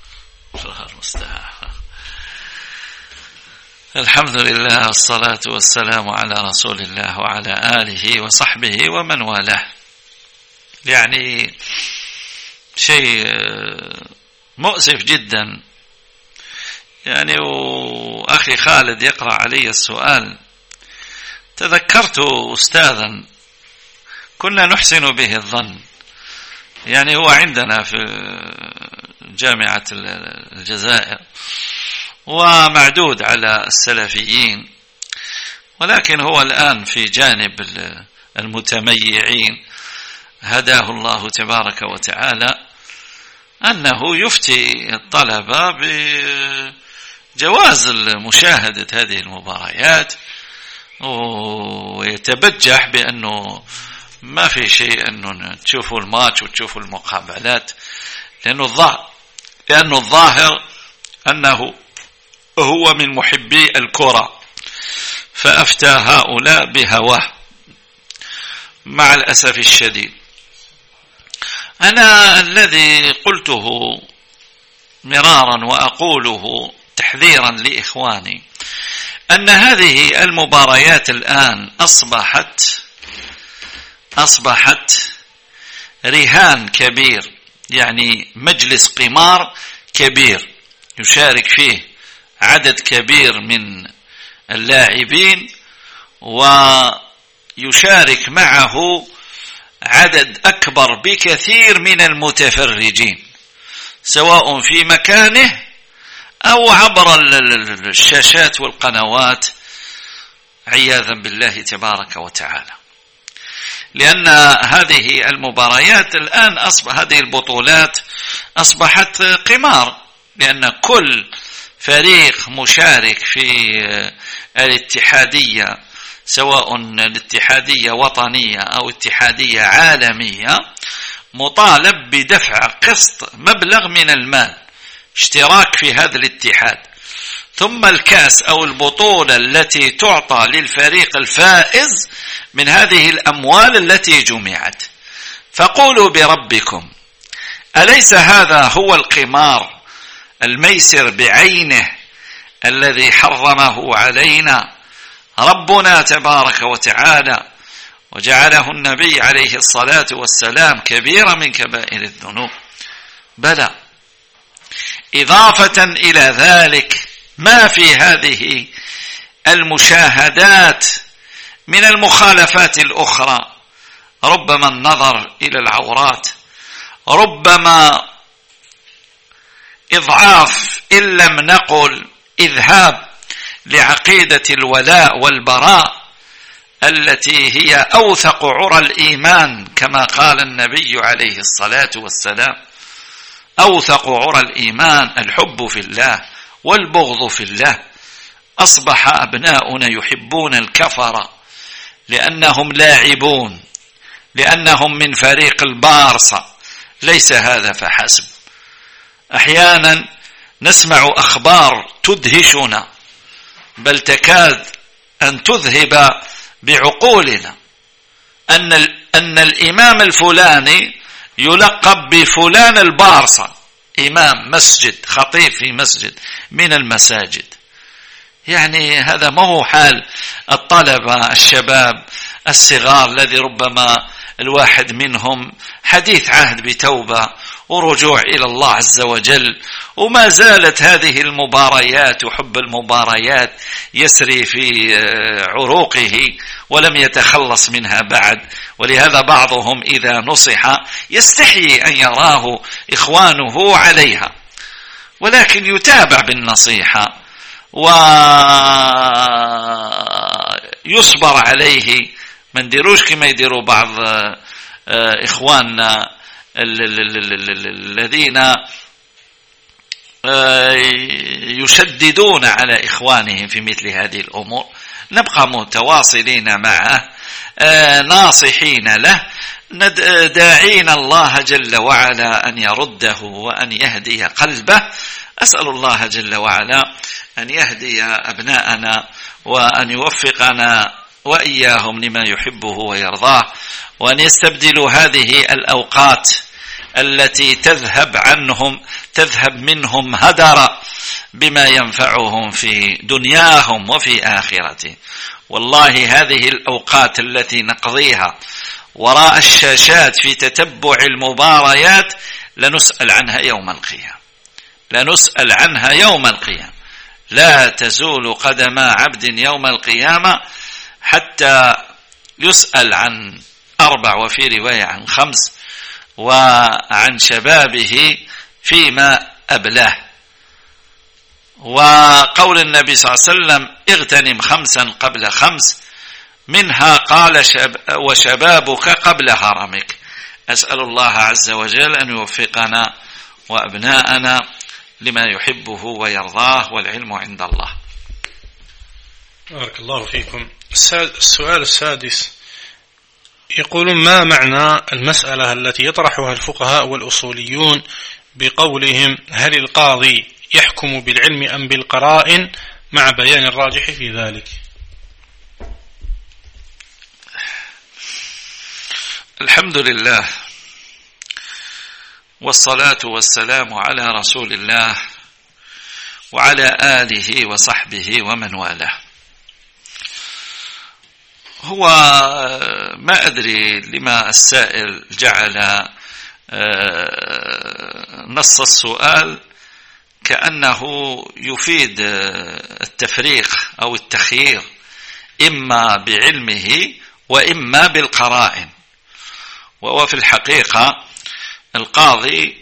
الحمد لله والصلاة والسلام على رسول الله وعلى آله وصحبه ومن والاه. يعني شيء مؤسف جدا. يعني وأخي خالد يقرأ علي السؤال، تذكرت أستاذا كنا نحسن به الظن، يعني هو عندنا في جامعة الجزائر ومعدود على السلفيين، ولكن هو الآن في جانب المتميعين هداه الله تبارك وتعالى أنه يفتي الطلبة بجواز مشاهدة هذه المباريات، ويتبجح بأنه ما في شيء أنه تشوفوا الماتش وتشوفوا المقابلات، لأنه الظاهر لأنه الظاهر أنه هو من محبي الكرة، فأفتى هؤلاء بهواه مع الأسف الشديد. أنا الذي قلته مرارا وأقوله تحذيرا لإخواني أن هذه المباريات الآن أصبحت أصبحت رهان كبير، يعني مجلس قمار كبير يشارك فيه عدد كبير من اللاعبين، ويشارك معه عدد أكبر بكثير من المتفرجين، سواء في مكانه أو عبر الشاشات والقنوات عياذا بالله تبارك وتعالى. لأن هذه المباريات الآن أصبح هذه البطولات أصبحت قمار، لأن كل فريق مشارك في الاتحادية، سواء الاتحادية وطنية أو اتحادية عالمية، مطالب بدفع قسط مبلغ من المال اشتراك في هذا الاتحاد، ثم الكاس أو البطولة التي تعطى للفريق الفائز من هذه الأموال التي جمعت. فقولوا بربكم، أليس هذا هو القمار الميسر بعينه الذي حرمه علينا ربنا تبارك وتعالى وجعله النبي عليه الصلاة والسلام كبيرا من كبائر الذنوب؟ بلى. إضافة إلى ذلك ما في هذه المشاهدات من المخالفات الأخرى، ربما النظر إلى العورات، ربما إضعاف إن لم نقل إذهاب لعقيدة الولاء والبراء التي هي أوثق عرى الإيمان، كما قال النبي عليه الصلاة والسلام: أوثق عرى الإيمان الحب في الله والبغض في الله. أصبح أبناؤنا يحبون الكفر لأنهم لاعبون، لأنهم من فريق البارسا. ليس هذا فحسب، أحيانا نسمع أخبار تدهشنا، بل تكاد أن تذهب بعقولنا، أن أن الإمام الفلاني يلقب بفلان البارسا، إمام مسجد، خطيب في مسجد من المساجد. يعني هذا ما هو حال الطلبة الشباب الصغار الذي ربما الواحد منهم حديث عهد بتوبة ورجوع إلى الله عز وجل، وما زالت هذه المباريات وحب المباريات يسري في عروقه ولم يتخلص منها بعد. ولهذا بعضهم إذا نصح يستحيي أن يراه إخوانه عليها، ولكن يتابع بالنصيحة ويصبر عليه، ما نديروش كما يديروا بعض إخواننا الذين يشددون على إخوانهم في مثل هذه الأمور. نبقى متواصلين معه، ناصحين له، داعين الله جل وعلا أن يرده وأن يهدي قلبه. أسأل الله جل وعلا أن يهدي أبناءنا وأن يوفقنا وإياهم لما يحبه ويرضاه، وأن يستبدلوا هذه الأوقات التي تذهب عنهم تذهب منهم هدرا بما ينفعهم في دنياهم وفي آخرته. والله هذه الأوقات التي نقضيها وراء الشاشات في تتبع المباريات لنسأل عنها يوم القيامة، لنسأل عنها يوم القيامة. لا تزول قدم عبد يوم القيامة حتى يسأل عن أربع، وفي رواية عن خمس، وعن شبابه فيما أبلاه. وقول النبي صلى الله عليه وسلم: اغتنم خمسا قبل خمس، منها قال شب وشبابك قبل هرمك، أسأل الله عز وجل أن يوفقنا وأبناءنا لما يحبه ويرضاه، والعلم عند الله. بارك الله فيكم. السؤال السادس يقولون: ما معنى المسألة التي يطرحها الفقهاء والأصوليون بقولهم هل القاضي يحكم بالعلم أم بالقرائن، مع بيان الراجح في ذلك؟ الحمد لله، والصلاة والسلام على رسول الله وعلى آله وصحبه ومن والاه. هو ما أدري لما السائل جعل نص السؤال كأنه يفيد التفريق أو التخيير، إما بعلمه وإما بالقرائن. وهو في الحقيقة القاضي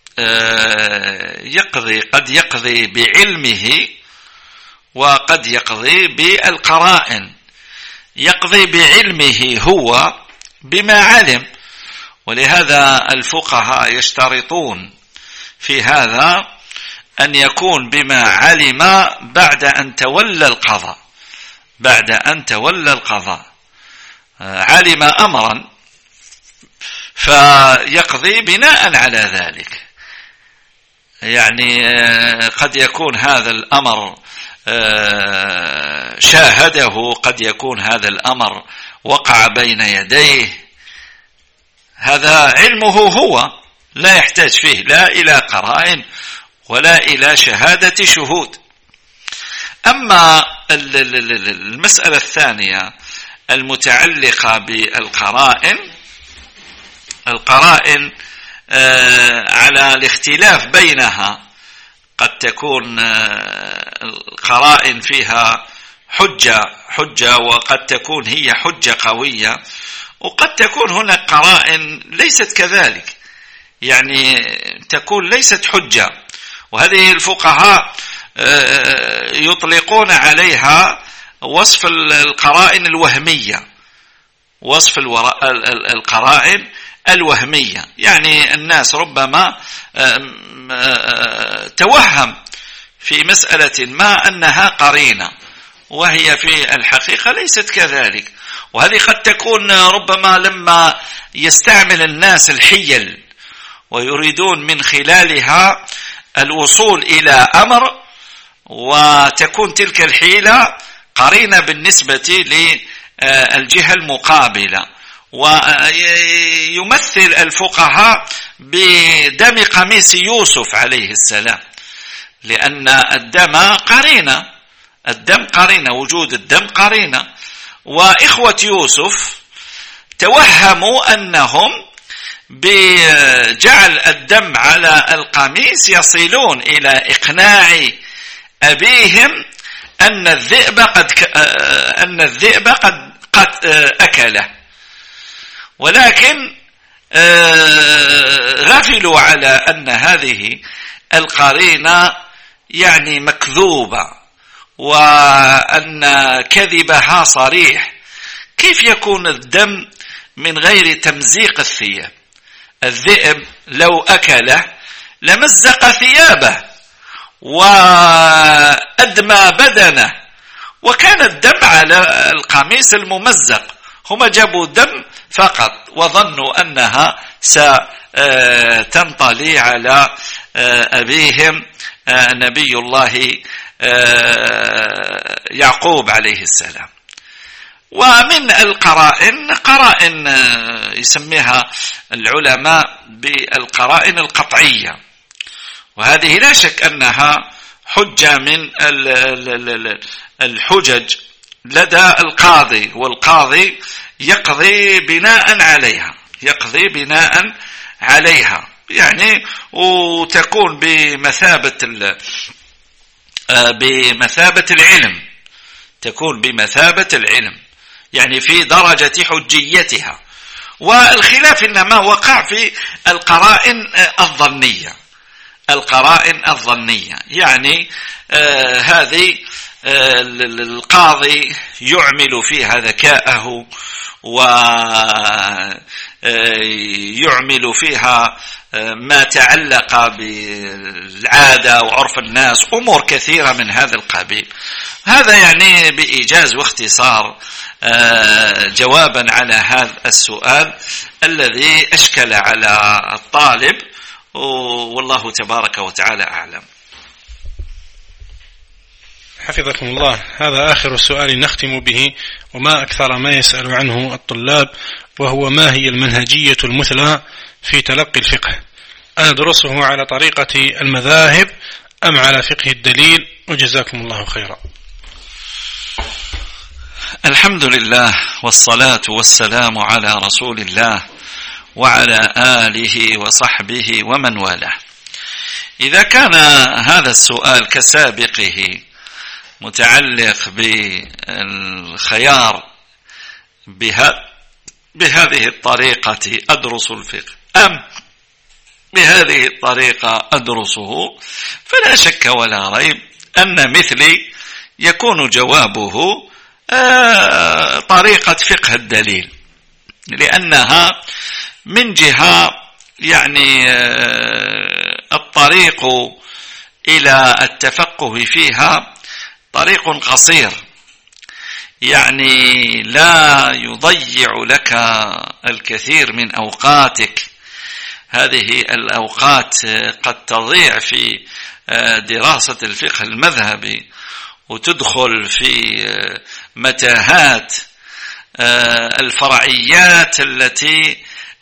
يقضي، قد يقضي بعلمه وقد يقضي بالقرائن. يقضي بعلمه هو بما علم، ولهذا الفقهاء يشترطون في هذا أن يكون بما علم بعد أن تولى القضاء. بعد أن تولى القضاء علم أمرا فيقضي بناء على ذلك. يعني قد يكون هذا الأمر شاهده، قد يكون هذا الأمر وقع بين يديه، هذا علمه هو، لا يحتاج فيه لا إلى قرائن ولا إلى شهادة شهود. أما المسألة الثانية المتعلقة بالقرائن، القرائن على الاختلاف بينها، قد تكون القرائن فيها حجة حجة وقد تكون هي حجة قوية، وقد تكون هناك قرائن ليست كذلك، يعني تكون ليست حجة. وهذه الفقهاء يطلقون عليها وصف القرائن الوهمية، وصف القرائن الوهمية. يعني الناس ربما توهم في مسألة ما أنها قرينة، وهي في الحقيقة ليست كذلك. وهذه قد تكون ربما لما يستعمل الناس الحيل ويريدون من خلالها الوصول إلى أمر، وتكون تلك الحيلة قرينة بالنسبة للجهة المقابلة. ويمثل الفقهاء بدم قميص يوسف عليه السلام، لأن الدم قرينة، الدم قرينة، وجود الدم قرينة. وإخوة يوسف توهموا أنهم بجعل الدم على القميص يصلون إلى إقناع أبيهم أن الذئب قد أن الذئب قد قد أكله، ولكن غفلوا على أن هذه القرينة يعني مكذوبة، وأن كذبها صريح. كيف يكون الدم من غير تمزيق الثياب؟ الذئب لو أكله لمزق ثيابه وأدمى بدنه، وكان الدم على القميص الممزق. هم جابوا دم فقط وظنوا أنها ستنطلي على أبيهم نبي الله يعقوب عليه السلام. ومن القرائن قرائن يسميها العلماء بالقرائن القطعية، وهذه لا شك أنها حجة من الحجج لدى القاضي، والقاضي يقضي بناء عليها، يقضي بناء عليها يعني، وتكون بمثابة بمثابة العلم، تكون بمثابة العلم يعني في درجة حجيتها. والخلاف إنما وقع في القرائن الظنية، القرائن الظنية يعني آه هذه آه القاضي يعمل فيها ذكاءه يعمل فيها ما تعلق بالعادة وعرف الناس، أمور كثيرة من هذا القبيل. هذا يعني بإيجاز واختصار جوابا على هذا السؤال الذي أشكل على الطالب، والله تبارك وتعالى أعلم. حفظكم الله. هذا آخر السؤال نختم به، وما أكثر ما يسأل عنه الطلاب، وهو ما هي المنهجية المثلى في تلقي الفقه؟ أندرسه على طريقة المذاهب أم على فقه الدليل؟ وجزاكم الله خيرا. الحمد لله والصلاة والسلام على رسول الله وعلى آله وصحبه ومن والاه. إذا كان هذا السؤال كسابقه متعلق بالخيار بهذه الطريقة أدرس الفقه أم بهذه الطريقة أدرسه، فلا شك ولا ريب أن مثلي يكون جوابه طريقة فقه الدليل، لأنها من جهة يعني الطريق إلى التفقه فيها طريق قصير، يعني لا يضيع لك الكثير من أوقاتك. هذه الأوقات قد تضيع في دراسة الفقه المذهبي وتدخل في متاهات الفرعيات التي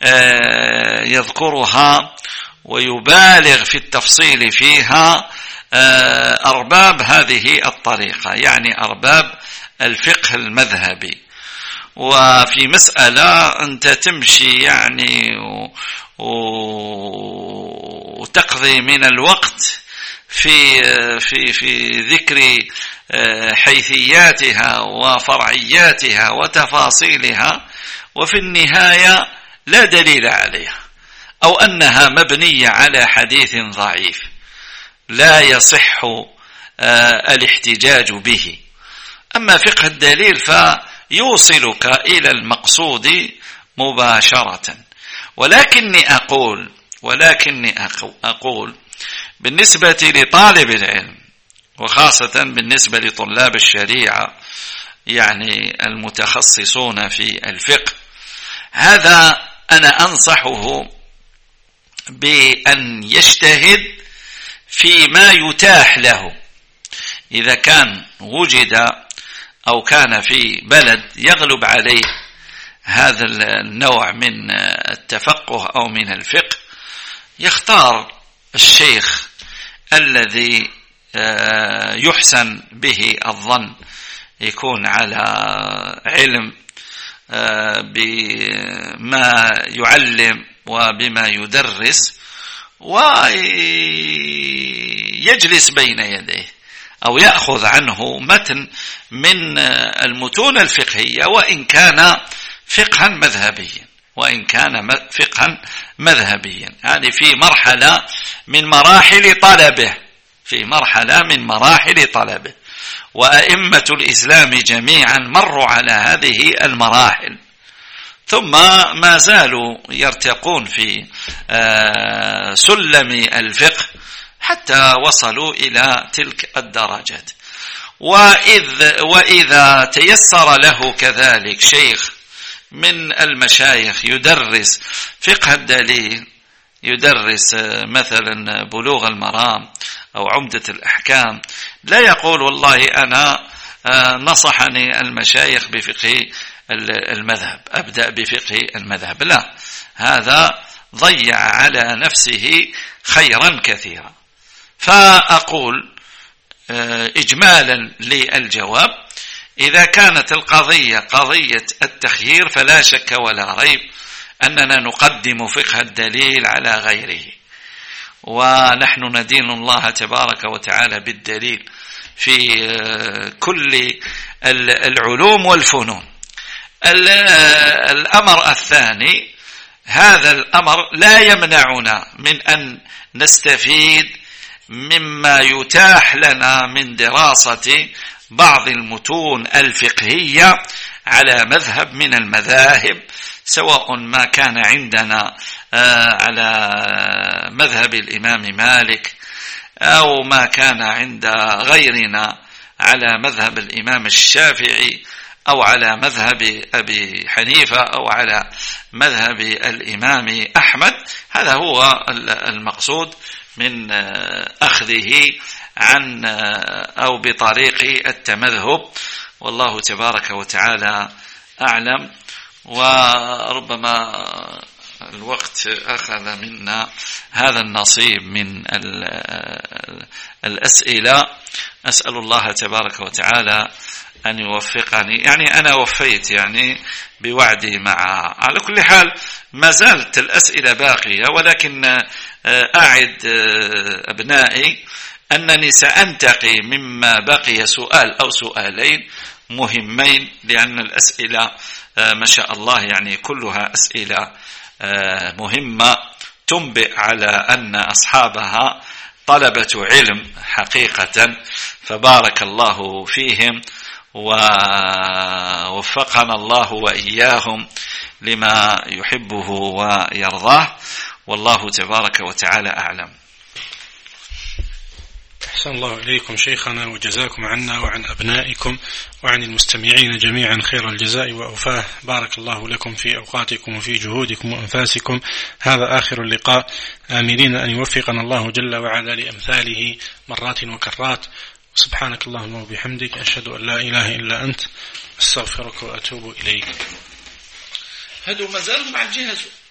يذكرها ويبالغ في التفصيل فيها أرباب هذه الطريقة، يعني أرباب الفقه المذهبي. وفي مسألة أنت تمشي يعني وتقضي من الوقت في في في ذكر حيثياتها وفرعياتها وتفاصيلها، وفي النهاية لا دليل عليها، أو أنها مبنية على حديث ضعيف لا يصح الاحتجاج به. أما فقه الدليل فيوصلك إلى المقصود مباشرة. ولكني أقول ولكني أقول بالنسبة لطالب العلم، وخاصة بالنسبة لطلاب الشريعة يعني المتخصصون في الفقه، هذا أنا أنصحه بأن يجتهد فيما يتاح له. إذا كان وجد أو كان في بلد يغلب عليه هذا النوع من التفقه أو من الفقه، يختار الشيخ الذي يحسن به الظن، يكون على علم بما يعلم وبما يدرس، ويجلس بين يديه أو يأخذ عنه متن من المتون الفقهية، وإن كان فقها مذهبيا وإن كان فقها مذهبيا يعني في مرحلة من مراحل طلبه في مرحلة من مراحل طلبه وأئمة الإسلام جميعا مروا على هذه المراحل، ثم ما زالوا يرتقون في سلم الفقه حتى وصلوا إلى تلك الدرجات. وإذ وإذا تيسر له كذلك شيخ من المشايخ يدرس فقه الدليل، يدرس مثلا بلوغ المرام أو عمدة الأحكام، لا يقول والله أنا نصحني المشايخ بفقه المذهب أبدأ بفقه المذهب، لا، هذا ضيع على نفسه خيرا كثيرا. فأقول إجمالا للجواب، إذا كانت القضية قضية التخيير فلا شك ولا ريب أننا نقدم فقه الدليل على غيره، ونحن ندين الله تبارك وتعالى بالدليل في كل العلوم والفنون. الأمر الثاني، هذا الأمر لا يمنعنا من أن نستفيد مما يتاح لنا من دراسة بعض المتون الفقهية على مذهب من المذاهب، سواء ما كان عندنا على مذهب الإمام مالك أو ما كان عند غيرنا على مذهب الإمام الشافعي أو على مذهب أبي حنيفة أو على مذهب الإمام أحمد. هذا هو المقصود من أخذه عن أو بطريق التمذهب، والله تبارك وتعالى أعلم. وربما الوقت أخذ منا هذا النصيب من الأسئلة. أسأل الله تبارك وتعالى أن يوفقني، يعني أنا وفيت يعني بوعدي مع، على كل حال ما زالت الأسئلة باقية، ولكن أعد أبنائي أنني سأنتقي مما بقي سؤال أو سؤالين مهمين، لأن الأسئلة ما شاء الله يعني كلها أسئلة مهمة تنبئ على أن أصحابها طلبة علم حقيقة، فبارك الله فيهم ووفقنا الله وإياهم لما يحبه ويرضاه، والله تبارك وتعالى أعلم. أحسن الله إليكم شيخنا، وجزاكم عنا وعن أبنائكم وعن المستمعين جميعا خير الجزاء وأوفاه. بارك الله لكم في أوقاتكم وفي جهودكم وأنفاسكم. هذا آخر اللقاء، آملين أن يوفقنا الله جل وعلا لأمثاله مرات وكرات. سبحانك اللهم وبحمدك، أشهد أن لا إله إلا أنت، أستغفرك وأتوب إليك. هذا ما زال مع الجهاز.